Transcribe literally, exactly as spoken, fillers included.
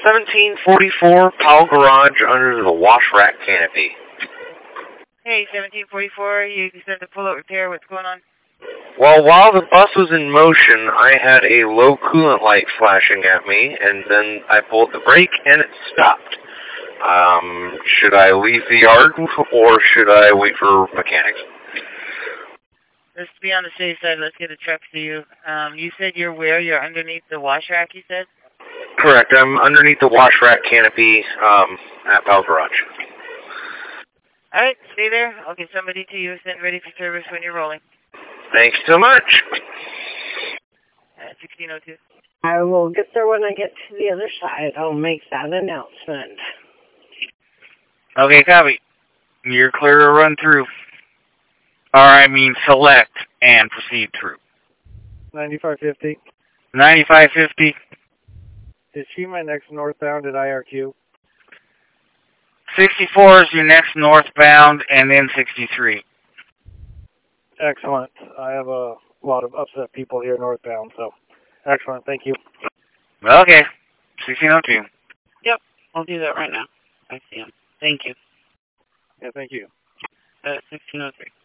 seventeen forty-four Powell Garage under the wash rack canopy. Hey, seventeen forty-four, you said to pull out repair. What's going on? Well, while the bus was in motion, I had a low coolant light flashing at me, and then I pulled the brake and it stopped. Um, should I leave the yard, or should I wait for mechanics? Let's be on the safe side. Let's get a truck to you. Um, you said you're where? You're underneath the wash rack, you said? Correct. I'm underneath the wash rack canopy um, at Powell Garage. All right, stay there. I'll get somebody to you sent ready for service when you're rolling. Thanks so much. At sixteen oh two. I will get there when I get to the other side. I'll make that announcement. Okay, copy. You're clear to run through. Or, I mean, select and proceed through. ninety-five fifty. ninety-five fifty. Is she my next northbound at I R Q? sixty-four is your next northbound, and then sixty-three. Excellent. I have a lot of upset people here northbound, so excellent. Thank you. Okay. sixteen oh two. Yep, I'll do that right now. I see him. Thank you. Yeah, thank you. Uh, sixteen oh three.